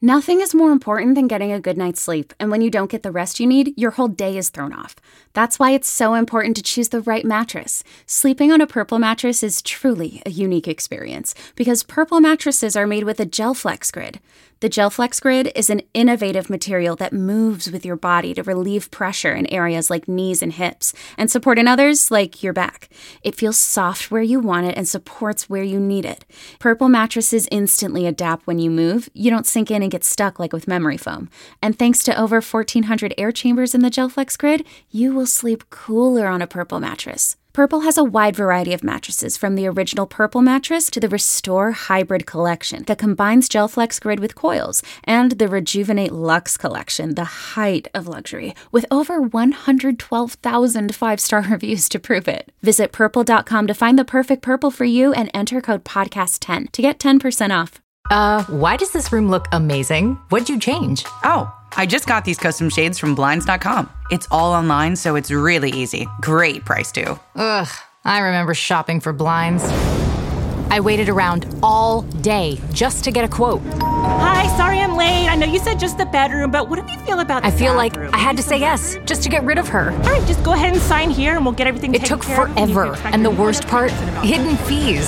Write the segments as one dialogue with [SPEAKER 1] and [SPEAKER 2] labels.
[SPEAKER 1] Nothing is more important than getting a good night's sleep, and when you don't get the rest you need, your whole day is thrown off. That's why it's so important to choose the right mattress. Sleeping on a Purple mattress is truly a unique experience, because Purple mattresses are made with a GelFlex Grid. The GelFlex Grid is an innovative material that moves with your body to relieve pressure in areas like knees and hips, and support in others like your back. It feels soft where you want it and supports where you need it. Purple mattresses instantly adapt when you move. You don't sink in and get stuck like with memory foam. And thanks to over 1,400 air chambers in the GelFlex Grid, you will sleep cooler on a Purple mattress. Purple has a wide variety of mattresses, from the original Purple mattress to the Restore Hybrid collection that combines GelFlex Grid with coils, and the Rejuvenate Luxe collection, the height of luxury, with over 112,000 five-star reviews to prove it. Visit purple.com to find the perfect Purple for you and enter code podcast10 to get 10% off.
[SPEAKER 2] Why does this room look amazing? What'd you change?
[SPEAKER 3] Oh, I just got these custom shades from Blinds.com. It's all online, so it's really easy. Great price, too.
[SPEAKER 2] Ugh, I remember shopping for blinds. I waited around all day just to get a quote.
[SPEAKER 4] Hi, sorry I'm late. I know you said just the bedroom, but what do you feel about the
[SPEAKER 2] I feel
[SPEAKER 4] bathroom?
[SPEAKER 2] like I had to say yes just to get rid of her.
[SPEAKER 4] All right, just go ahead and sign here and we'll get everything taken care of.
[SPEAKER 2] It took forever, and the worst part, hidden fees.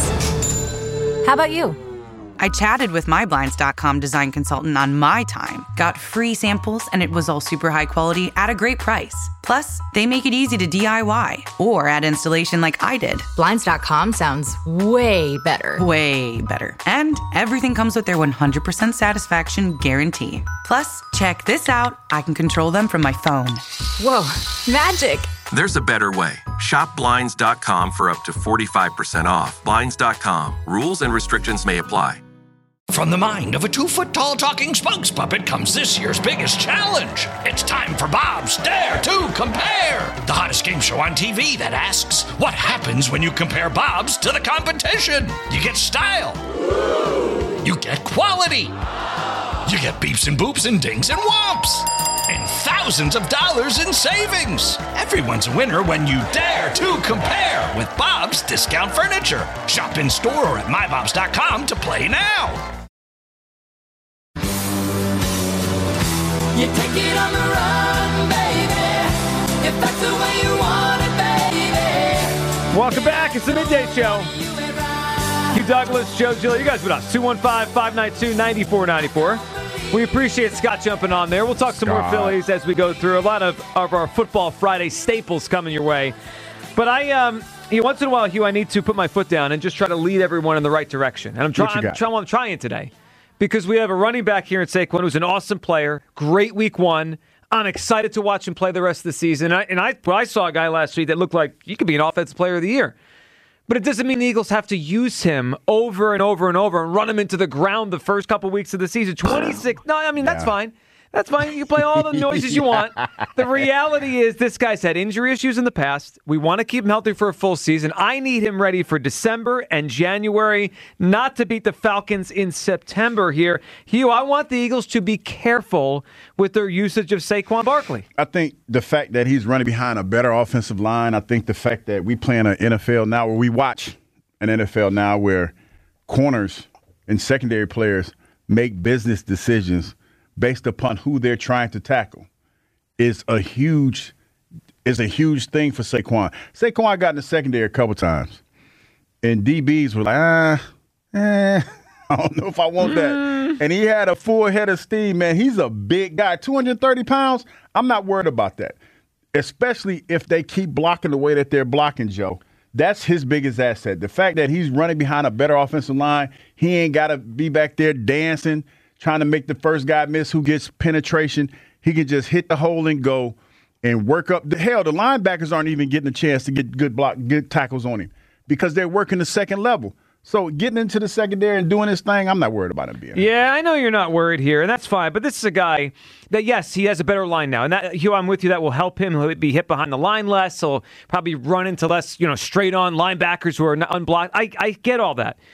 [SPEAKER 2] How about you?
[SPEAKER 3] I chatted with my Blinds.com design consultant on my time, got free samples, and it was all super high quality at a great price. Plus, they make it easy to DIY or add installation like I did.
[SPEAKER 2] Blinds.com sounds way better.
[SPEAKER 3] Way better. And everything comes with their 100% satisfaction guarantee. Plus, check this out. I can control them from my phone.
[SPEAKER 2] Whoa, magic.
[SPEAKER 5] There's a better way. Shop Blinds.com for up to 45% off. Blinds.com. Rules and restrictions may apply.
[SPEAKER 6] From the mind of a 2-foot-tall talking spokes puppet comes this year's biggest challenge. It's time for Bob's Dare to Compare, the hottest game show on TV that asks, what happens when you compare Bob's to the competition? You get style. You get quality. You get beeps and boops and dings and whomps. And thousands of dollars in savings. Everyone's a winner when you dare to compare with Bob's Discount Furniture. Shop in store or at mybobs.com to play now.
[SPEAKER 7] You take it on the run, baby, if that's the way you want it, baby.
[SPEAKER 8] Welcome back. It's the Midday Show. Hugh Douglas, Joe Gill. You guys with us. 215-592-9494. We appreciate Scott jumping on there. We'll talk some more Phillies as we go through. A lot of our Football Friday staples coming your way. But once in a while, Hugh, I need to put my foot down and just try to lead everyone in the right direction. And I'm trying today. Because we have a running back here in Saquon who's an awesome player, great week one. I'm excited to watch him play the rest of the season. I saw a guy last week that looked like he could be an offensive player of the year. But it doesn't mean the Eagles have to use him over and over and over and run him into the ground the first couple weeks of the season. 26. No, I mean, that's fine. That's fine. You can play all the noises you want. The reality is this guy's had injury issues in the past. We want to keep him healthy for a full season. I need him ready for December and January, not to beat the Falcons in September here. Hugh, I want the Eagles to be careful with their usage of Saquon Barkley.
[SPEAKER 9] I think the fact that he's running behind a better offensive line, I think the fact that we play in an NFL now where we watch an NFL now where corners and secondary players make business decisions based upon who they're trying to tackle is a huge thing for Saquon. Saquon got in the secondary a couple times, and DBs were like, I don't know if I want that. And he had a full head of steam, man. He's a big guy, 230 pounds. I'm not worried about that, especially if they keep blocking the way that they're blocking, Joe. That's his biggest asset. The fact that he's running behind a better offensive line, he ain't got to be back there dancing, trying to make the first guy miss who gets penetration. He can just hit the hole and go and work up. The linebackers aren't even getting a chance to get good tackles on him because they're working the second level. So getting into the secondary and doing his thing, I'm not worried about him being.
[SPEAKER 8] Yeah, I know you're not worried here, and that's fine. But this is a guy that, yes, he has a better line now. And that, Hugh, I'm with you. That will help him. He'll be hit behind the line less. He'll probably run into less, straight-on linebackers who are unblocked. I get all that.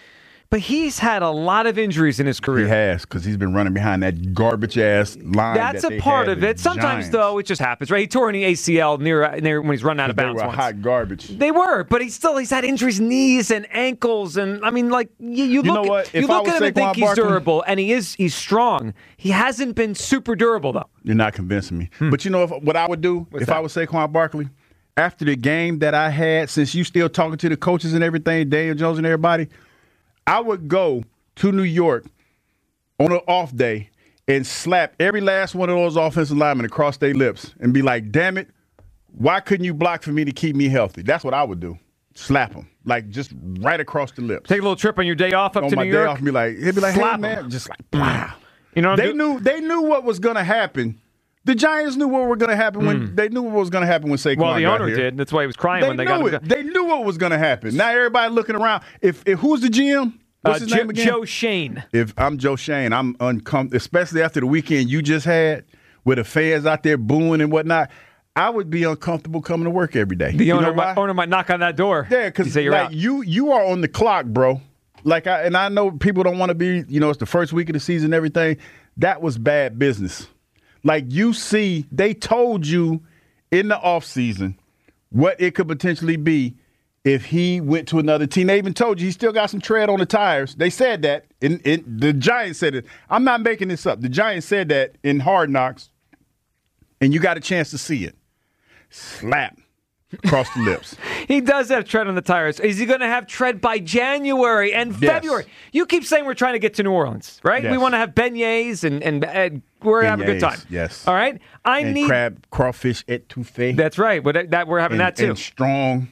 [SPEAKER 8] But he's had a lot of injuries in his career.
[SPEAKER 9] He has, because he's been running behind that garbage-ass line.
[SPEAKER 8] That's
[SPEAKER 9] that
[SPEAKER 8] a
[SPEAKER 9] they
[SPEAKER 8] part
[SPEAKER 9] had
[SPEAKER 8] of it.
[SPEAKER 9] the
[SPEAKER 8] Sometimes,
[SPEAKER 9] Giants.
[SPEAKER 8] though, it just happens, right? He tore an ACL near when he's run out of
[SPEAKER 9] They
[SPEAKER 8] bounds
[SPEAKER 9] were
[SPEAKER 8] once.
[SPEAKER 9] hot garbage.
[SPEAKER 8] They were, but he's had injuries, knees and ankles, and I mean, like you
[SPEAKER 9] know
[SPEAKER 8] look,
[SPEAKER 9] what?
[SPEAKER 8] you
[SPEAKER 9] If I
[SPEAKER 8] look
[SPEAKER 9] was
[SPEAKER 8] at him and think
[SPEAKER 9] Saquon
[SPEAKER 8] he's
[SPEAKER 9] Barkley-
[SPEAKER 8] durable, and he's strong. He hasn't been super durable though.
[SPEAKER 9] You're not convincing me. But you know what I would do if
[SPEAKER 8] that?
[SPEAKER 9] I was Saquon Barkley? After the game that I had, since you still talking to the coaches and everything, Daniel Jones and everybody, I would go to New York on an off day and slap every last one of those offensive linemen across their lips and be like, damn it, why couldn't you block for me to keep me healthy? That's what I would do. Slap them, like just right across the lips.
[SPEAKER 8] Take a little trip on your day off up
[SPEAKER 9] on
[SPEAKER 8] to
[SPEAKER 9] my
[SPEAKER 8] New
[SPEAKER 9] day
[SPEAKER 8] York.
[SPEAKER 9] off and be like, he'd be like, hey,
[SPEAKER 8] Slap 'em.
[SPEAKER 9] man, just like, wow.
[SPEAKER 8] You know what
[SPEAKER 9] They knew what was going to happen. The Giants knew what was going to happen when they knew what was going to happen when Saquon
[SPEAKER 8] Well, the
[SPEAKER 9] got
[SPEAKER 8] owner
[SPEAKER 9] here.
[SPEAKER 8] did. That's why he was crying
[SPEAKER 9] They
[SPEAKER 8] when they got
[SPEAKER 9] knew
[SPEAKER 8] him.
[SPEAKER 9] it. They knew what was going to happen. Now everybody looking around. If who's the GM? What's his name again?
[SPEAKER 8] Joe Shane.
[SPEAKER 9] If I'm Joe Shane, I'm uncomfortable, especially after the weekend you just had with the fans out there booing and whatnot. I would be uncomfortable coming to work every day.
[SPEAKER 8] The
[SPEAKER 9] You
[SPEAKER 8] owner,
[SPEAKER 9] know why?
[SPEAKER 8] owner might knock on that door.
[SPEAKER 9] Yeah, because
[SPEAKER 8] you're
[SPEAKER 9] like
[SPEAKER 8] out.
[SPEAKER 9] you are on the clock, bro. Like I know people don't want to be, it's the first week of the season and everything. That was bad business. Like they told you in the offseason what it could potentially be if he went to another team. They even told you he still got some tread on the tires. They said that. The Giants said it. I'm not making this up. The Giants said that in Hard Knocks, and you got a chance to see it. Slap across the lips.
[SPEAKER 8] He does have tread on the tires. Is he going to have tread by January and
[SPEAKER 9] Yes.
[SPEAKER 8] February? You keep saying we're trying to get to New Orleans, right?
[SPEAKER 9] Yes.
[SPEAKER 8] We want to have beignets and we're having a good time.
[SPEAKER 9] Beignets, yes.
[SPEAKER 8] All right. I
[SPEAKER 9] And
[SPEAKER 8] need
[SPEAKER 9] crab, crawfish etouffee.
[SPEAKER 8] That's right. But that we're having that too.
[SPEAKER 9] And strong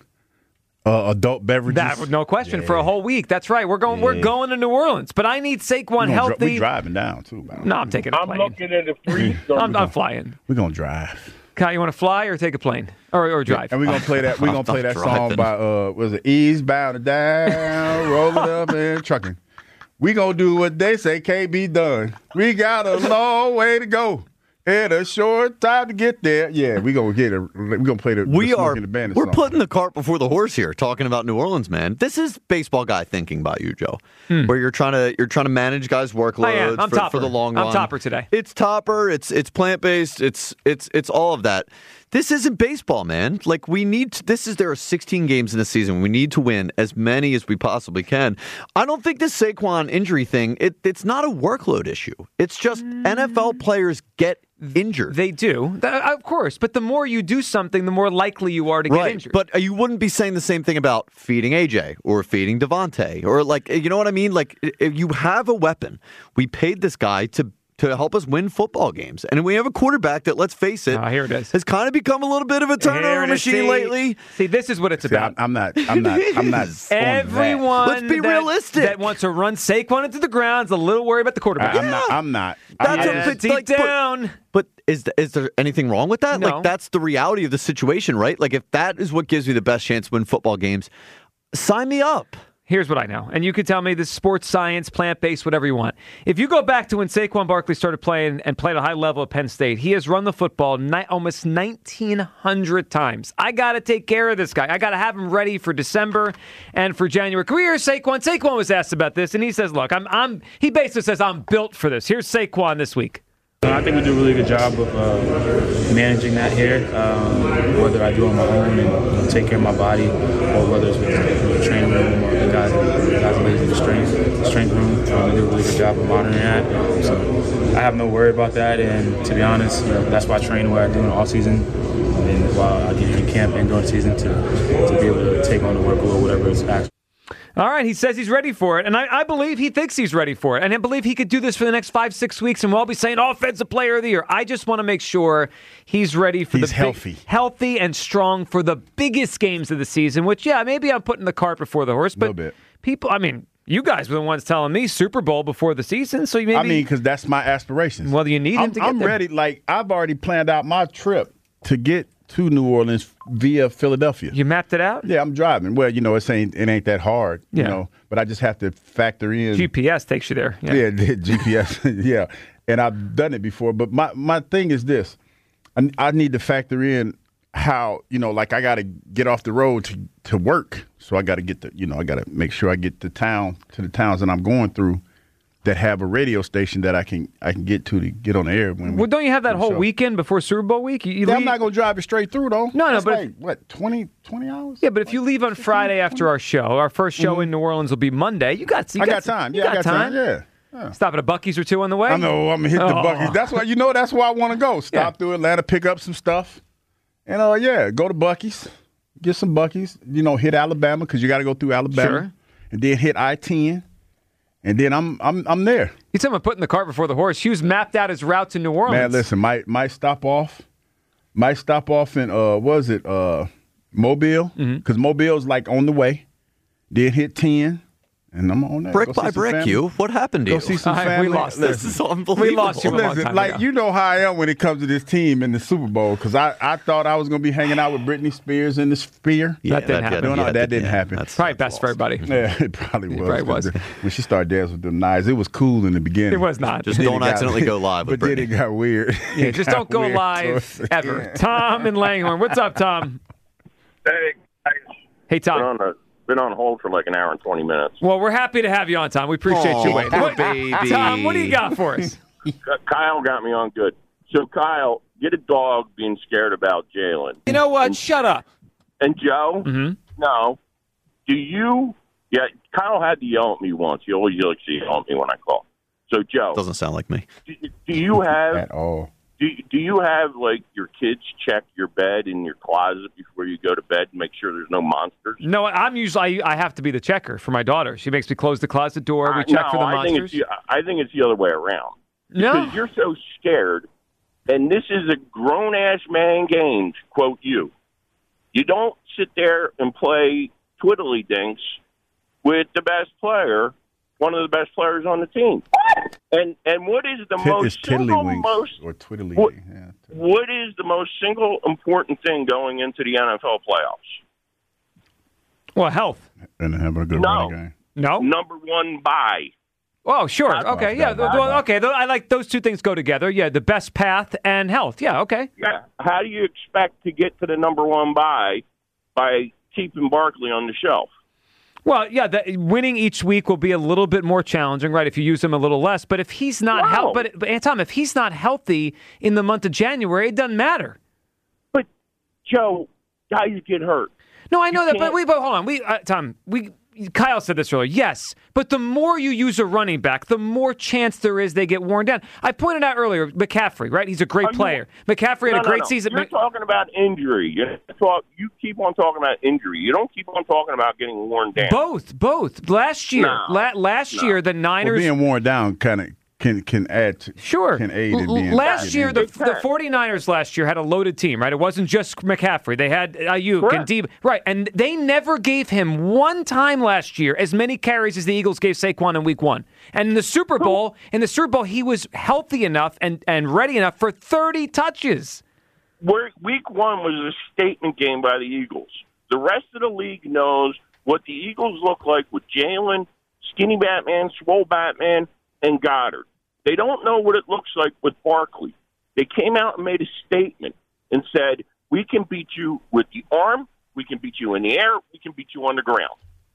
[SPEAKER 9] adult beverages.
[SPEAKER 8] That no question for a whole week. That's right. We're going to New Orleans, but I need Saquon healthy.
[SPEAKER 9] We driving down too. Man.
[SPEAKER 8] No, I'm taking a plane.
[SPEAKER 10] looking at the free
[SPEAKER 8] I'm flying.
[SPEAKER 9] We're gonna drive.
[SPEAKER 8] Kyle, you want to fly or take a plane or drive?
[SPEAKER 9] And we're gonna play that. We're gonna play that song by was it Eastbound and Down, Roll It Up and Trucking. We gonna do what they say can't be done. We got a long way to go and a short time to get there. Yeah, we gonna get it. We gonna play the.
[SPEAKER 11] We
[SPEAKER 9] the
[SPEAKER 11] are.
[SPEAKER 9] Smokey and the Bandit
[SPEAKER 11] We're
[SPEAKER 9] song.
[SPEAKER 11] putting the cart before the horse here, talking about New Orleans, man. This is baseball guy thinking about you, Joe. Where you're trying to manage guys' workloads
[SPEAKER 8] I am. I'm
[SPEAKER 11] for the long run.
[SPEAKER 8] I'm topper today.
[SPEAKER 11] It's topper. It's plant based. It's all of that. This isn't baseball, man. Like there are 16 games in the season. We need to win as many as we possibly can. I don't think this Saquon injury thing, it's not a workload issue. It's just NFL players get injured.
[SPEAKER 8] They do, of course. But the more you do something, the more likely you are to get injured.
[SPEAKER 11] But you wouldn't be saying the same thing about feeding AJ or feeding Devontae or you know what I mean? Like if you have a weapon, we paid this guy to help us win football games. And we have a quarterback that, let's face it,
[SPEAKER 8] here it is,
[SPEAKER 11] has kind of become a little bit of a turnover machine lately.
[SPEAKER 8] See, this is what it's about.
[SPEAKER 9] I'm not.
[SPEAKER 8] Everyone
[SPEAKER 11] Let's be realistic.
[SPEAKER 8] that wants to run Saquon into the ground is a little worried about the quarterback.
[SPEAKER 9] I'm not.
[SPEAKER 8] Deep down.
[SPEAKER 11] But is there anything wrong with that?
[SPEAKER 8] No.
[SPEAKER 11] Like, that's the reality of the situation, right? Like, if that is what gives you the best chance to win football games, sign me up.
[SPEAKER 8] Here's what I know. And you can tell me this is sports science, plant-based, whatever you want. If you go back to when Saquon Barkley started playing and played a high level at Penn State, he has run the football almost 1,900 times. I got to take care of this guy. I got to have him ready for December and for January. Career Saquon. Saquon was asked about this, and he says, look, he basically says, I'm built for this. Here's Saquon this week.
[SPEAKER 10] I think we do a really good job of managing that here, whether I do it on my own and take care of my body, or whether it's with the training room or the guys and ladies in the strength room. They do a really good job of monitoring that. So I have no worry about that. And to be honest, that's why I train where I do in the off season, and while I get in camp and during the season to be able to take on the workload, whatever it's actually.
[SPEAKER 8] All right, he says he's ready for it, and I believe he thinks he's ready for it, and I believe he could do this for the next 5-6 weeks, and we'll all be saying Offensive Player of the Year. I just want to make sure he's ready for healthy and strong for the biggest games of the season, which, maybe I'm putting the cart before the horse, but people, you guys were the ones telling me Super Bowl before the season, so maybe...
[SPEAKER 9] because that's my aspirations.
[SPEAKER 8] Well, you need him to get
[SPEAKER 9] I'm
[SPEAKER 8] there.
[SPEAKER 9] ready. Like, I've already planned out my trip to get to New Orleans via Philadelphia.
[SPEAKER 8] You mapped it out?
[SPEAKER 9] Yeah, I'm driving. Well, it ain't that hard, but I just have to factor in.
[SPEAKER 8] GPS takes you there.
[SPEAKER 9] Yeah, GPS, yeah. And I've done it before. But my thing is this. I need to factor in how, like I got to get off the road to work. So I got to get I got to make sure I get to the towns that I'm going through that have a radio station that I can get to get on the air.
[SPEAKER 8] Don't you have that whole weekend before Super Bowl week?
[SPEAKER 9] I'm not going to drive it straight through, though.
[SPEAKER 8] No,
[SPEAKER 9] That's
[SPEAKER 8] but
[SPEAKER 9] like, 20 hours?
[SPEAKER 8] Yeah, but if you leave on Friday after our show, our first show in New Orleans will be Monday. You got time.
[SPEAKER 9] Yeah, I got time. Yeah.
[SPEAKER 8] Stop at a Buc-ee's or two on the way?
[SPEAKER 9] I know. I'm going to hit the Buc-ee's. That's why I want to go. Stop through Atlanta, pick up some stuff. And, go to Buc-ee's. Get some Buc-ee's. Hit Alabama because you got to go through Alabama.
[SPEAKER 8] Sure.
[SPEAKER 9] And then hit I-10. And then I'm there.
[SPEAKER 8] He's talking about putting the cart before the horse. Hughes mapped out his route to New Orleans.
[SPEAKER 9] Man, listen, might stop off in Mobile because Mobile's like on the way. Then hit 10, and I'm on that.
[SPEAKER 11] Brick by brick, you. What happened to you?
[SPEAKER 9] Go see some family.
[SPEAKER 8] We lost
[SPEAKER 11] this. Is unbelievable.
[SPEAKER 8] We lost you a long time ago.
[SPEAKER 9] You know how I am when it comes to this team in the Super Bowl because I thought I was going to be hanging out with Britney Spears in the Sphere.
[SPEAKER 8] That didn't happen.
[SPEAKER 9] That didn't happen.
[SPEAKER 8] That's probably best for everybody.
[SPEAKER 9] Yeah, it probably was. When she started dancing with them knives, it was cool in the beginning.
[SPEAKER 8] It was not.
[SPEAKER 11] Just don't accidentally go live with Britney.
[SPEAKER 9] But then it got weird.
[SPEAKER 8] Yeah, just don't go live ever. Tom in Langhorne. What's up, Tom?
[SPEAKER 12] Hey, guys.
[SPEAKER 8] Hey, Tom.
[SPEAKER 12] Been on hold for like an hour and 20 minutes.
[SPEAKER 8] Well, we're happy to have you on, Tom. We appreciate you waiting.
[SPEAKER 11] Baby.
[SPEAKER 8] Tom, what do you got for us?
[SPEAKER 12] Kyle got me on good. So, Kyle, get a dog being scared about Jalen.
[SPEAKER 8] You know what? Shut up.
[SPEAKER 12] And Joe?
[SPEAKER 8] Mm-hmm.
[SPEAKER 12] No. Do you? Yeah, Kyle had to yell at me once. He always likes to yell at me when I call. So, Joe.
[SPEAKER 11] Doesn't sound like me.
[SPEAKER 12] Do you have...
[SPEAKER 9] At all.
[SPEAKER 12] Do you have, like, your kids check your bed in your closet before you go to bed and make sure there's no monsters?
[SPEAKER 8] No, I'm usually I have to be the checker for my daughter. She makes me close the closet door. We check for the monsters.
[SPEAKER 12] I think it's the other way around.
[SPEAKER 8] No.
[SPEAKER 12] Because you're so scared, and this is a grown-ass man game, to quote you. You don't sit there and play twiddly-dinks with the best player, one of the best players on the team. And what is the most single what is the most single important thing going into the NFL playoffs?
[SPEAKER 8] Well, health.
[SPEAKER 9] And having a good running game.
[SPEAKER 8] No.
[SPEAKER 12] Number one bye.
[SPEAKER 8] Oh, sure. Okay. Yeah. Okay. I like those two things go together. Yeah. The best path and health. Yeah. Okay.
[SPEAKER 12] Yeah. How do you expect to get to the number one bye by keeping Barkley on the shelf?
[SPEAKER 8] Well, yeah, winning each week will be a little bit more challenging, right, if you use him a little less. But if he's not Tom, if he's not healthy in the month of January, it doesn't matter.
[SPEAKER 12] But, Joe, guys get hurt.
[SPEAKER 8] No, I know that, but hold on. Tom, Kyle said this earlier. Yes, but the more you use a running back, the more chance there is they get worn down. I pointed out earlier, McCaffrey, right? He's a great player. McCaffrey had a great season.
[SPEAKER 12] You're talking about injury. You keep on talking about injury. You don't keep on talking about getting worn down.
[SPEAKER 8] Both. Last year, year, the Niners
[SPEAKER 9] being worn down kind of can add to, can aid in being
[SPEAKER 8] last year the 49ers last year had a loaded team, right? It wasn't just McCaffrey. They had Ayuk and Deeb, right? And they never gave him one time last year as many carries as the Eagles gave Saquon in week 1. And in the Super Bowl, he was healthy enough and ready enough for 30 touches.
[SPEAKER 12] Week 1 was a statement game by the Eagles. The rest of the league knows what the Eagles look like with Jalen, Skinny Batman, Swole Batman, and Goddard. They don't know what it looks like with Barkley. They came out and made a statement and said, we can beat you with the arm, we can beat you in the air, we can beat you on the ground.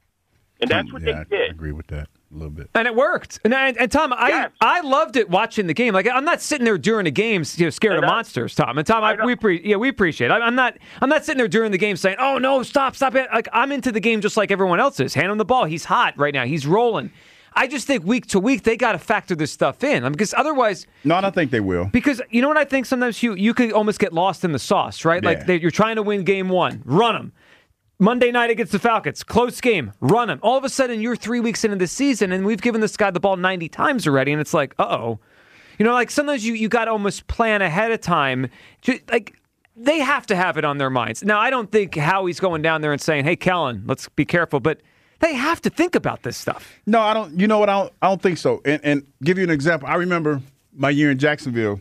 [SPEAKER 12] And that's what they did.
[SPEAKER 9] I agree with that a little bit.
[SPEAKER 8] And it worked. And Tom, I loved it watching the game. Like, I'm not sitting there during the games, scared of monsters, Tom. And Tom, we appreciate it. I'm not sitting there during the game saying, oh no, stop it. Like, I'm into the game just like everyone else is. Hand him the ball. He's hot right now. He's rolling. I just think week to week they got to factor this stuff in because otherwise.
[SPEAKER 9] No, I don't think they will.
[SPEAKER 8] Because you know what I think sometimes you could almost get lost in the sauce, right?
[SPEAKER 9] Yeah.
[SPEAKER 8] Like you're trying to win game 1, run them. Monday night against the Falcons, close game, run them. All of a sudden you're 3 weeks into the season and we've given this guy the ball 90 times already, and it's like, uh-oh. Like sometimes you got to almost plan ahead of time. Like they have to have it on their minds. Now I don't think Howie's going down there and saying, hey, Kellen, let's be careful, but. They have to think about this stuff.
[SPEAKER 9] No, I don't. You know what? I don't think so. And give you an example. I remember my year in Jacksonville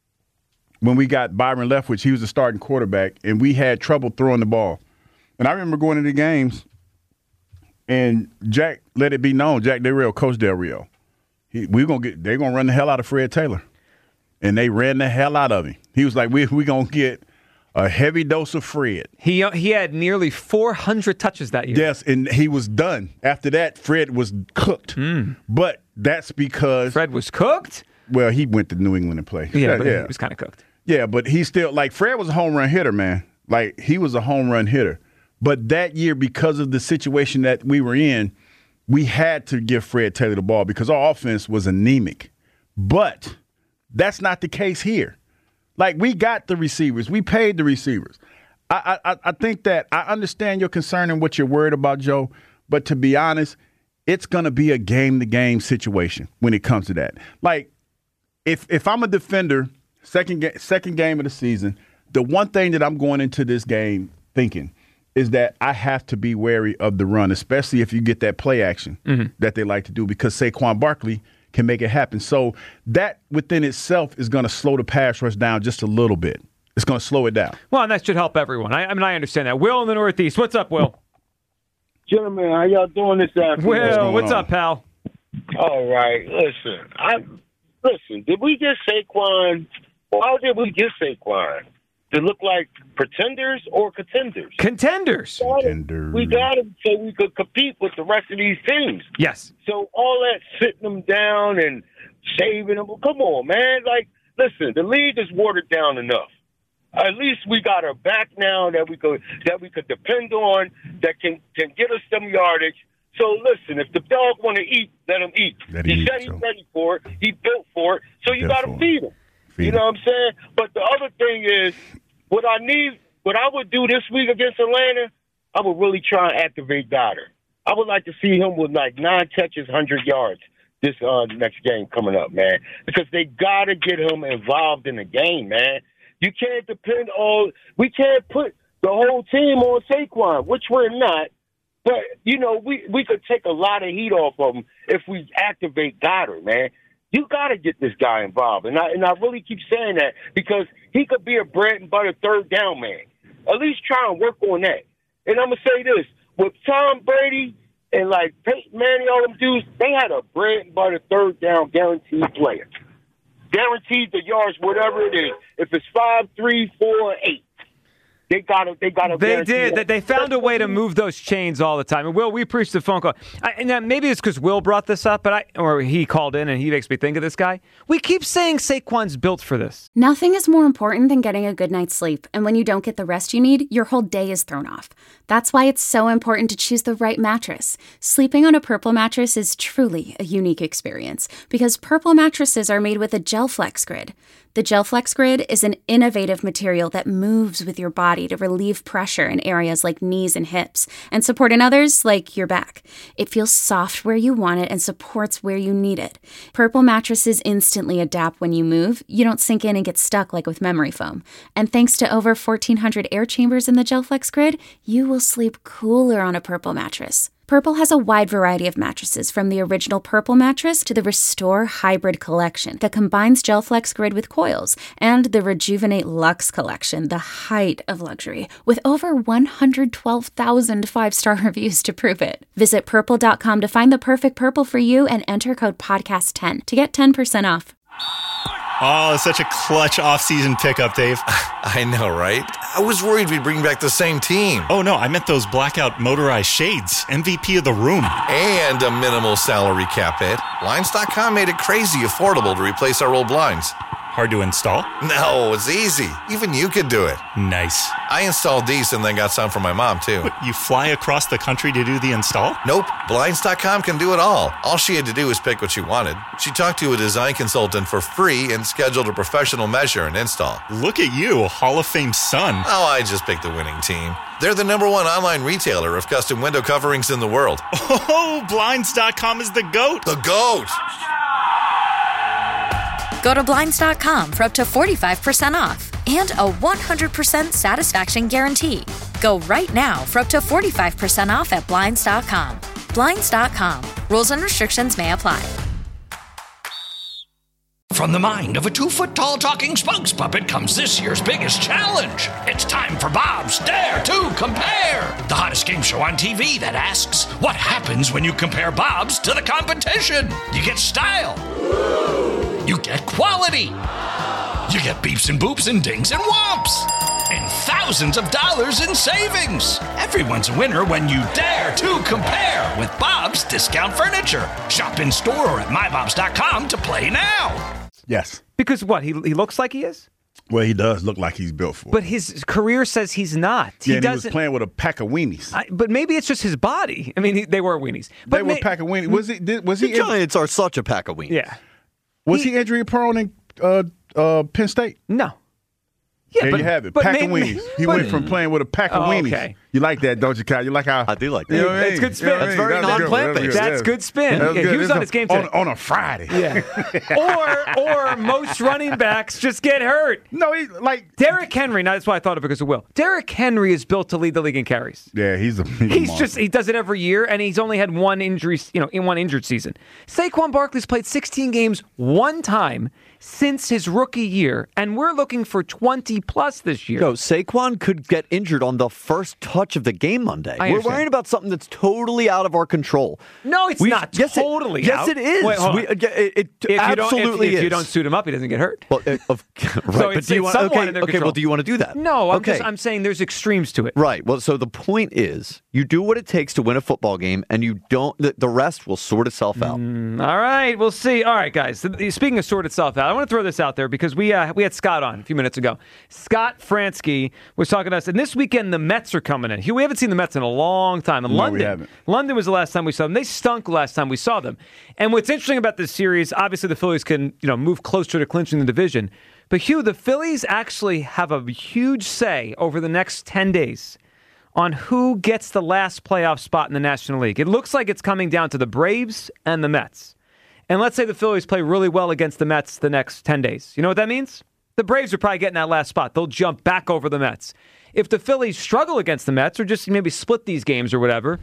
[SPEAKER 9] when we got Byron Leftwich. He was the starting quarterback, and we had trouble throwing the ball. And I remember going into games, and Jack let it be known. Jack Del Rio, Coach Del Rio, they're gonna run the hell out of Fred Taylor, and they ran the hell out of him. He was like, we're gonna get a heavy dose of Fred.
[SPEAKER 8] He had nearly 400 touches that year.
[SPEAKER 9] Yes, and he was done. After that, Fred was cooked. But that's because
[SPEAKER 8] Fred was cooked?
[SPEAKER 9] Well, he went to New England and played.
[SPEAKER 8] Yeah, but he was kind of cooked.
[SPEAKER 9] Yeah, but he still, like, Fred was a home run hitter, man. Like, he was a home run hitter. But that year, because of the situation that we were in, we had to give Fred Taylor the ball because our offense was anemic. But that's not the case here. Like, we got the receivers. We paid the receivers. I think that I understand your concern and what you're worried about, Joe. But to be honest, it's going to be a game-to-game situation when it comes to that. Like, if I'm a defender, second game of the season, the one thing that I'm going into this game thinking is that I have to be wary of the run, especially if you get that play action that they like to do, because Saquon Barkley can make it happen. So that within itself is going to slow the pass rush down just a little bit. It's going to slow it down.
[SPEAKER 8] Well, and that should help everyone. I understand that. Will in the Northeast. What's up, Will?
[SPEAKER 13] Gentlemen, how y'all doing this afternoon?
[SPEAKER 8] Will, what's up, pal?
[SPEAKER 13] All right, listen, did we get Saquon? How did we get Saquon? To look like pretenders or contenders?
[SPEAKER 8] Contenders.
[SPEAKER 13] We got him so we could compete with the rest of these teams.
[SPEAKER 8] Yes.
[SPEAKER 13] So all that sitting them down and saving them, come on, man. Like, listen, the league is watered down enough. At least we got her back now that we could depend on, that can get us some yardage. So listen, if the dog want to eat, let him eat. He said he's ready for it. He built for it. So you got to feed him. You know what I'm saying? But the other thing is, what I would do this week against Atlanta, I would really try and activate Goddard. I would like to see him with like 9 catches, 100 yards this next game coming up, man. Because they got to get him involved in the game, man. You can't we can't put the whole team on Saquon, which we're not. But, you know, we could take a lot of heat off of him if we activate Goddard, man. You got to get this guy involved. And I really keep saying that because he could be a bread and butter third down man. At least try and work on that. And I'm going to say this. With Tom Brady and, like, Peyton Manning, all them dudes, they had a bread and butter third down guaranteed player. Guaranteed the yards, whatever it is. If it's 5, 3, 4, 8. They got to.
[SPEAKER 8] They did. They found a way to move those chains all the time. And Will, we appreciate the phone call. And maybe it's because Will brought this up, or he called in and he makes me think of this guy. We keep saying Saquon's built for this.
[SPEAKER 1] Nothing is more important than getting a good night's sleep. And when you don't get the rest you need, your whole day is thrown off. That's why it's so important to choose the right mattress. Sleeping on a Purple mattress is truly a unique experience because Purple mattresses are made with a GelFlex Grid. The GelFlex Grid is an innovative material that moves with your body to relieve pressure in areas like knees and hips and support in others like your back. It feels soft where you want it and supports where you need it. Purple mattresses instantly adapt when you move. You don't sink in and get stuck like with memory foam. And thanks to over 1,400 air chambers in the GelFlex Grid, you will sleep cooler on a Purple mattress. Purple has a wide variety of mattresses, from the original Purple mattress to the Restore Hybrid collection that combines GelFlex Grid with coils, and the Rejuvenate Luxe collection, the height of luxury, with over 112,000 five-star reviews to prove it. Visit Purple.com to find the perfect Purple for you and enter code PODCAST10 to get 10% off.
[SPEAKER 14] Oh, such a clutch off-season pickup, Dave.
[SPEAKER 15] I know, right? I was worried we'd bring back the same team.
[SPEAKER 14] Oh, no, I meant those blackout motorized shades. MVP of the room.
[SPEAKER 15] And a minimal salary cap hit. Blinds.com made it crazy affordable to replace our old blinds.
[SPEAKER 14] Hard to install?
[SPEAKER 15] No, it's easy. Even you could do it.
[SPEAKER 14] Nice.
[SPEAKER 15] I installed these and then got some for my mom, too.
[SPEAKER 14] What, you fly across the country to do the install?
[SPEAKER 15] Nope. Blinds.com can do it all. All she had to do was pick what she wanted. She talked to a design consultant for free and scheduled a professional measure and install.
[SPEAKER 14] Look at you, Hall of Fame son.
[SPEAKER 15] Oh, I just picked the winning team. They're the #1 online retailer of custom window coverings in the world.
[SPEAKER 14] Oh, Blinds.com is the GOAT.
[SPEAKER 15] The GOAT.
[SPEAKER 16] Go to Blinds.com for up to 45% off and a 100% satisfaction guarantee. Go right now for up to 45% off at Blinds.com. Blinds.com. Rules and restrictions may apply.
[SPEAKER 6] From the mind of a 2-foot-tall talking spokes puppet comes this year's biggest challenge. It's time for Bob's Dare to Compare, the hottest game show on TV that asks, what happens when you compare Bob's to the competition? You get style. You get quality. You get beeps and boops and dings and whomps. and thousands of dollars in savings. Everyone's a winner when you dare to compare with Bob's Discount Furniture. Shop in store or at mybobs.com to play now.
[SPEAKER 9] Yes.
[SPEAKER 8] Because what? He looks like he is?
[SPEAKER 9] Well, he does look like he's built for it.
[SPEAKER 8] But his career says he's not.
[SPEAKER 9] Yeah, and he was playing with a pack of weenies.
[SPEAKER 8] But maybe it's just his body. I mean, they were weenies. But
[SPEAKER 9] they were a pack of weenies. Was he?
[SPEAKER 11] The Giants are such a pack of weenies.
[SPEAKER 8] Yeah.
[SPEAKER 9] Was he injury prone in Penn State?
[SPEAKER 8] No.
[SPEAKER 9] Yeah, there you have it. Pack of weenies. He went from playing with a pack of weenies.
[SPEAKER 8] Okay.
[SPEAKER 9] You like that, don't you, Kyle? You like how
[SPEAKER 11] I do like that.
[SPEAKER 9] You know what I mean?
[SPEAKER 8] It's good spin.
[SPEAKER 11] That's very non-plant based.
[SPEAKER 8] That's good spin.
[SPEAKER 9] That was good.
[SPEAKER 8] He was on his game today.
[SPEAKER 9] on a Friday.
[SPEAKER 8] Yeah. or most running backs just get hurt.
[SPEAKER 9] No, he like
[SPEAKER 8] Derrick Henry. Now that's why I thought of it because of Will. Derrick Henry is built to lead the league in carries.
[SPEAKER 9] Yeah, he
[SPEAKER 8] does it every year, and he's only had one injury. In one injured season. Saquon Barkley's played 16 games one time since his rookie year, and we're looking for 20 plus this year.
[SPEAKER 11] No, Saquon could get injured on the first touch of the game Monday. We're worrying about something that's totally out of our control.
[SPEAKER 8] No, it's not totally
[SPEAKER 11] Yes,
[SPEAKER 8] out.
[SPEAKER 11] it is.
[SPEAKER 8] Wait, hold on.
[SPEAKER 11] It absolutely is.
[SPEAKER 8] If you don't suit him up, he doesn't get hurt.
[SPEAKER 11] Well, right, but do you want? Okay, well, do you want to do that?
[SPEAKER 8] No, I'm saying there's extremes to it.
[SPEAKER 11] Right. Well, so the point is, you do what it takes to win a football game, and you don't. The rest will sort itself out.
[SPEAKER 8] All right, we'll see. All right, guys. Speaking of sort itself out, I want to throw this out there because we had Scott on a few minutes ago. Scott Fransky was talking to us, and this weekend the Mets are coming in. We haven't seen the Mets in a long time. In London,
[SPEAKER 9] we haven't.
[SPEAKER 8] London was the last time we saw them. They stunk last time we saw them. And what's interesting about this series, obviously the Phillies can move closer to clinching the division. But Hugh, the Phillies actually have a huge say over the next 10 days on who gets the last playoff spot in the National League. It looks like it's coming down to the Braves and the Mets. And let's say the Phillies play really well against the Mets the next 10 days. You know what that means? The Braves are probably getting that last spot. They'll jump back over the Mets. If the Phillies struggle against the Mets or just maybe split these games or whatever,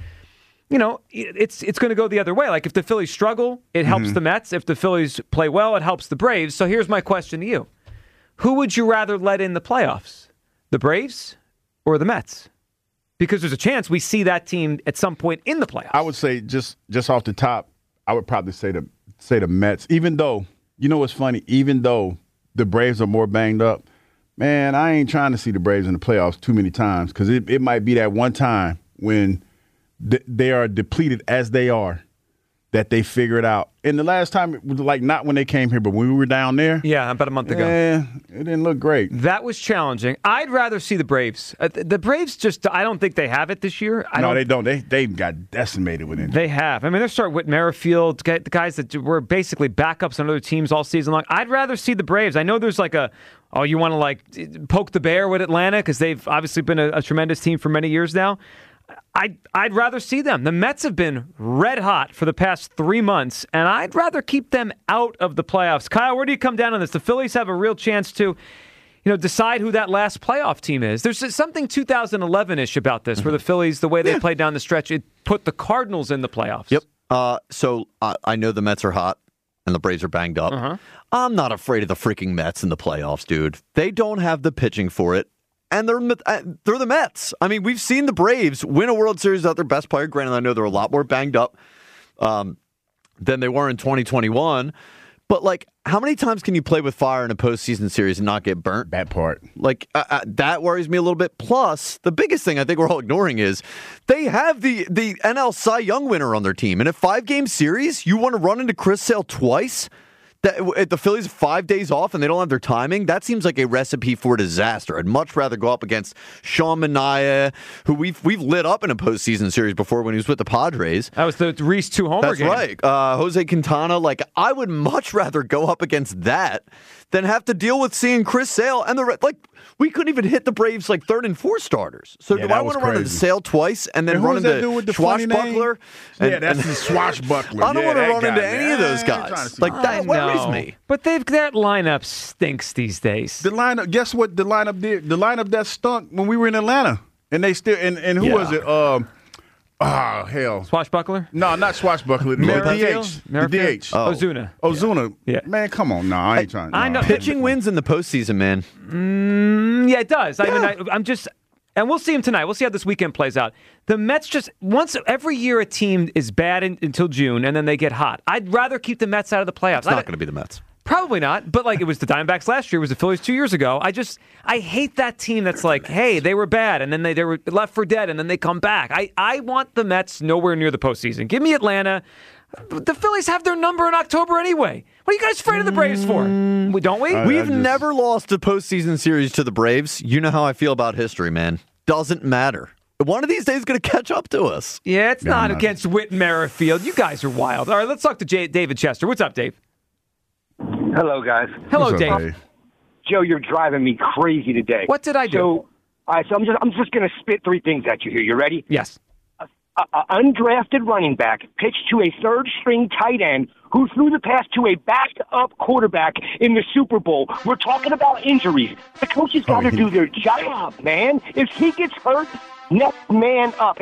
[SPEAKER 8] it's going to go the other way. Like if the Phillies struggle, it helps the Mets. If the Phillies play well, it helps the Braves. So here's my question to you. Who would you rather let in the playoffs? The Braves or the Mets? Because there's a chance we see that team at some point in the playoffs.
[SPEAKER 9] I would say just off the top, I would probably say the Mets. Even though, what's funny? Even though the Braves are more banged up, man, I ain't trying to see the Braves in the playoffs too many times because it might be that one time when they are depleted as they are that they figure it out. And the last time, it was like not when they came here, but when we were down there.
[SPEAKER 8] Yeah, about a month ago.
[SPEAKER 9] It didn't look great.
[SPEAKER 8] That was challenging. I'd rather see the Braves. The Braves I don't think they have it this year.
[SPEAKER 9] They don't. They got decimated with it.
[SPEAKER 8] They have. I mean, they're starting with Merrifield, the guys that were basically backups on other teams all season long. I'd rather see the Braves. I know there's you want to poke the bear with Atlanta because they've obviously been a tremendous team for many years now. I'd rather see them. The Mets have been red hot for the past 3 months, and I'd rather keep them out of the playoffs. Kyle, where do you come down on this? The Phillies have a real chance to, decide who that last playoff team is. There's something 2011-ish about this, where the Phillies, the way they played down the stretch, it put the Cardinals in the playoffs.
[SPEAKER 11] Yep. So I know the Mets are hot and the Braves are banged up.
[SPEAKER 8] Uh-huh.
[SPEAKER 11] I'm not afraid of the freaking Mets in the playoffs, dude. They don't have the pitching for it. And they're the Mets. I mean, we've seen the Braves win a World Series without their best player. Granted, I know they're a lot more banged up than they were in 2021. But, how many times can you play with fire in a postseason series and not get burnt?
[SPEAKER 9] That part.
[SPEAKER 11] That worries me a little bit. Plus, the biggest thing I think we're all ignoring is they have the NL Cy Young winner on their team. In a 5-game series, you want to run into Chris Sale twice? The Phillies have 5 days off and they don't have their timing. That seems like a recipe for disaster. I'd much rather go up against Sean Manaea, who we've lit up in a postseason series before when he was with the Padres.
[SPEAKER 8] That was the Reese 2-homer game.
[SPEAKER 11] That's right. Jose Quintana. I would much rather go up against that than have to deal with seeing Chris Sale and we couldn't even hit the Braves 3rd and 4th starters. So do I want to run into Sale twice and then run into Swashbuckler?
[SPEAKER 9] That's the Swashbuckler.
[SPEAKER 11] I don't want to run into any of those guys. That worries me.
[SPEAKER 8] But that lineup stinks these days.
[SPEAKER 9] The lineup. Guess what? The lineup did. The lineup that stunk when we were in Atlanta, and they still. And who was it? Hell.
[SPEAKER 8] Swashbuckler?
[SPEAKER 9] No, not Swashbuckler. The DH.
[SPEAKER 8] Ozuna.
[SPEAKER 9] Yeah. Man, come on now. I ain't trying.
[SPEAKER 8] I know.
[SPEAKER 11] Pitching wins in the postseason, man.
[SPEAKER 8] Yeah, it does. I mean, I'm just... And we'll see him tonight. We'll see how this weekend plays out. The Mets every year a team is bad until June, and then they get hot. I'd rather keep the Mets out of the playoffs.
[SPEAKER 11] It's not going to be the Mets.
[SPEAKER 8] Probably not, but like it was the Diamondbacks last year, it was the Phillies 2 years ago. I hate that team that's like, hey, they were bad, and then they were left for dead, and then they come back. I want the Mets nowhere near the postseason. Give me Atlanta. The Phillies have their number in October anyway. What are you guys afraid of the Braves for? Don't we?
[SPEAKER 11] We've never lost a postseason series to the Braves. You know how I feel about history, man. Doesn't matter. One of these days is going to catch up to us.
[SPEAKER 8] Yeah, it's not against Whit Merrifield. You guys are wild. All right, let's talk to David Chester. What's up, Dave?
[SPEAKER 17] Hello, guys.
[SPEAKER 8] Hello, Dave.
[SPEAKER 17] Joe, you're driving me crazy today.
[SPEAKER 8] What did I do?
[SPEAKER 17] So I'm just going to spit three things at you here. You ready?
[SPEAKER 8] Yes.
[SPEAKER 17] Undrafted running back pitched to a third-string tight end who threw the pass to a backed-up quarterback in the Super Bowl. We're talking about injuries. The coaches got to do their job, man. If he gets hurt, next man up.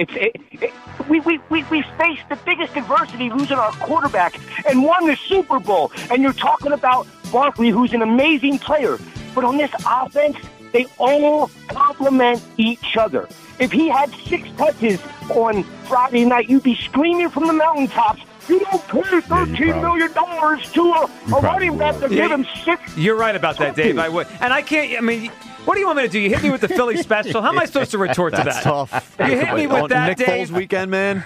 [SPEAKER 17] We faced the biggest adversity losing our quarterback and won the Super Bowl. And you're talking about Barkley, who's an amazing player. But on this offense, they all complement each other. If he had 6 touches on Friday night, you'd be screaming from the mountaintops, you don't pay $13 million to a running back to give him 6.
[SPEAKER 8] You're right about that, Dave. I would. And I can't, what do you want me to do? You hit me with the Philly special? How am I supposed to retort to that?
[SPEAKER 11] That's tough.
[SPEAKER 8] You hit me with that,
[SPEAKER 11] Nick
[SPEAKER 8] Dave.
[SPEAKER 11] Foles weekend, man.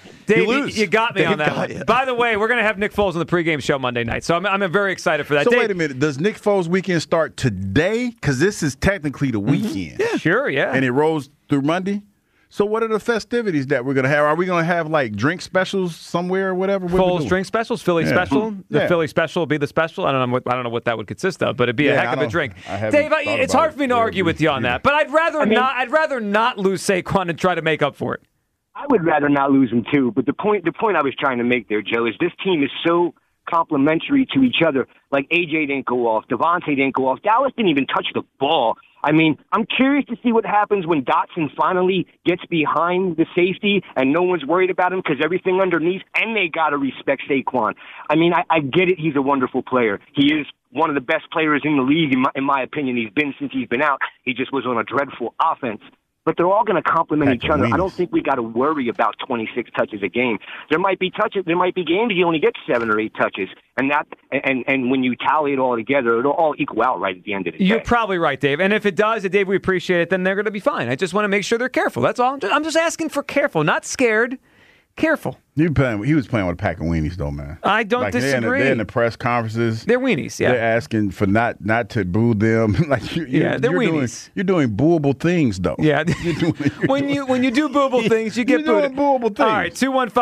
[SPEAKER 8] Dave, you got me on that one. By the way, we're going to have Nick Foles on the pregame show Monday night, so I'm very excited for that.
[SPEAKER 9] So
[SPEAKER 8] Dave,
[SPEAKER 9] wait a minute. Does Nick Foles' weekend start today? Because this is technically the weekend.
[SPEAKER 8] Yeah, sure, yeah.
[SPEAKER 9] And it rolls through Monday? So what are the festivities that we're going to have? Are we going to have, like, drink specials somewhere or whatever?
[SPEAKER 8] Foles drink specials, Philly special. The Philly special will be the special. I don't know what that would consist of, but it'd be a heck of a drink. Dave, it's hard for me to argue with you on that, but I'd rather not lose Saquon and try to make up for it.
[SPEAKER 17] I would rather not lose him too, but the point I was trying to make there, Joe, is this team is so complementary to each other. Like AJ didn't go off, Devontae didn't go off, Dallas didn't even touch the ball. I'm curious to see what happens when Dotson finally gets behind the safety and no one's worried about him because everything underneath, and they got to respect Saquon. I get it. He's a wonderful player. He is one of the best players in the league, in my opinion. He's been since he's been out. He just was on a dreadful offense. But they're all going to complement each other. I don't think we got to worry about 26 touches a game. There might be games you only get 7 or 8 touches, and when you tally it all together, it'll all equal out right at the end of the day.
[SPEAKER 8] You're probably right, Dave. And if it does, Dave, we appreciate it. Then they're going to be fine. I just want to make sure they're careful. That's all. I'm just asking for careful, not scared. Careful.
[SPEAKER 9] He was playing with a pack of weenies, though, man.
[SPEAKER 8] I don't disagree.
[SPEAKER 9] They're in the press conferences.
[SPEAKER 8] They're weenies, yeah.
[SPEAKER 9] They're asking for not to boo them. They're weenies. You're doing booable things, though.
[SPEAKER 8] Yeah. When you do booable things, you get booed.
[SPEAKER 9] Booable things.
[SPEAKER 8] All right,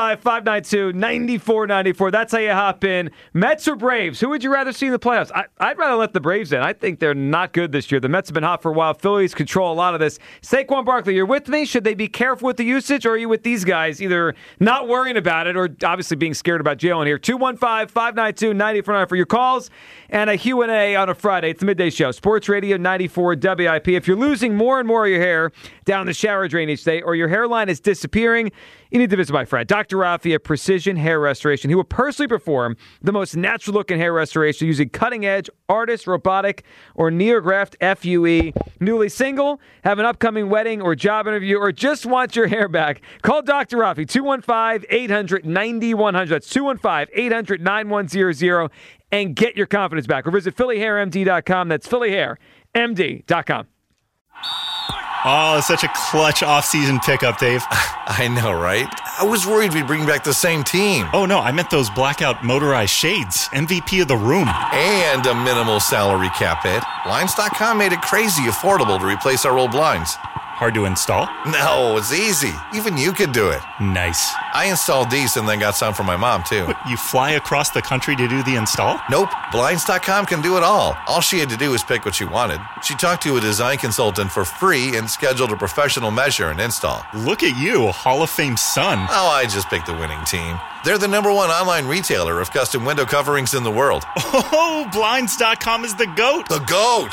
[SPEAKER 8] 215-592-9494. That's how you hop in. Mets or Braves? Who would you rather see in the playoffs? I'd rather let the Braves in. I think they're not good this year. The Mets have been hot for a while. Phillies control a lot of this. Saquon Barkley, you're with me? Should they be careful with the usage, or are you with these guys either not worrying about it or obviously being scared about Jalen here? 215-592-9494 for your calls and a Q&A on a Friday. It's the Midday Show. Sports Radio 94 WIP. If you're losing more and more of your hair down the shower drain each day or your hairline is disappearing, you need to visit my friend, Dr. Rafi at Precision Hair Restoration. He will personally perform the most natural-looking hair restoration using cutting-edge, artist, robotic, or NeoGraft FUE. Newly single, have an upcoming wedding or job interview, or just want your hair back, call Dr. Rafi, 215-800-9100. That's 215-800-9100, and get your confidence back. Or visit PhillyHairMD.com. That's PhillyHairMD.com.
[SPEAKER 14] Oh, such a clutch offseason pickup, Dave.
[SPEAKER 15] I know, right? I was worried we'd bring back the same team.
[SPEAKER 14] Oh, no, I meant those blackout motorized shades. MVP of the room.
[SPEAKER 15] And a minimal salary cap hit. Blinds.com made it crazy affordable to replace our old blinds.
[SPEAKER 14] Hard to install?
[SPEAKER 15] No, it's easy. Even you could do it.
[SPEAKER 14] Nice.
[SPEAKER 15] I installed these and then got some for my mom, too.
[SPEAKER 14] What, you fly across the country to do the install?
[SPEAKER 15] Nope. Blinds.com can do it all. All she had to do was pick what she wanted. She talked to a design consultant for free and scheduled a professional measure and install.
[SPEAKER 14] Look at you, Hall of Fame son.
[SPEAKER 15] Oh, I just picked the winning team. They're the #1 online retailer of custom window coverings in the world.
[SPEAKER 14] Oh, Blinds.com is the GOAT.
[SPEAKER 15] The GOAT!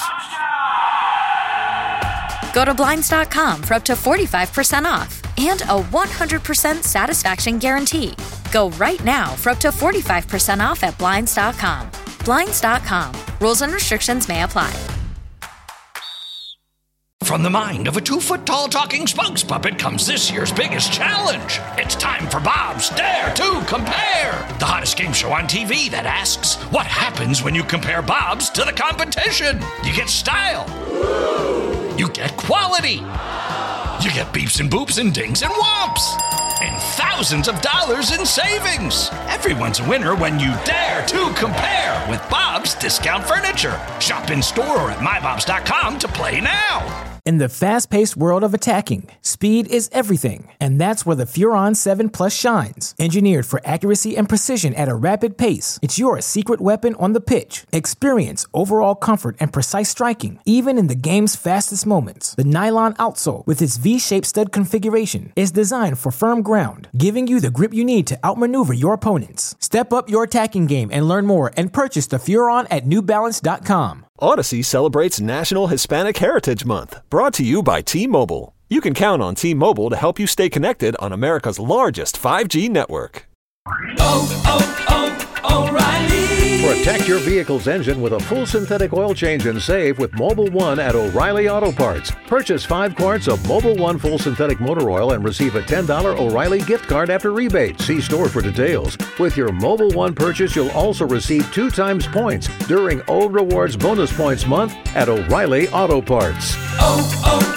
[SPEAKER 16] Go to Blinds.com for up to 45% off and a 100% satisfaction guarantee. Go right now for up to 45% off at Blinds.com. Blinds.com. Rules and restrictions may apply.
[SPEAKER 6] From the mind of a 2-foot-tall talking spokes puppet comes this year's biggest challenge. It's time for Bob's Dare to Compare, the hottest game show on TV that asks, what happens when you compare Bob's to the competition? You get style. You get quality. You get beeps and boops and dings and whomps. And thousands of dollars in savings. Everyone's a winner when you dare to compare with Bob's Discount Furniture. Shop in store or at mybobs.com to play now.
[SPEAKER 18] In the fast-paced world of attacking, speed is everything, and that's where the Furon 7 Plus shines. Engineered for accuracy and precision at a rapid pace, it's your secret weapon on the pitch. Experience overall comfort and precise striking, even in the game's fastest moments. The nylon outsole, with its V-shaped stud configuration, is designed for firm ground, giving you the grip you need to outmaneuver your opponents. Step up your attacking game and learn more and purchase the Furon at NewBalance.com.
[SPEAKER 19] Odyssey celebrates National Hispanic Heritage Month, brought to you by T-Mobile. You can count on T-Mobile to help you stay connected on America's largest 5G network.
[SPEAKER 20] O'Reilly! Protect your vehicle's engine with a full synthetic oil change and save with Mobil 1 at O'Reilly Auto Parts. Purchase 5 quarts of Mobil 1 full synthetic motor oil and receive a $10 O'Reilly gift card after rebate. See store for details. With your Mobil 1 purchase, you'll also receive 2 times points during O Rewards Bonus Points Month at O'Reilly Auto Parts.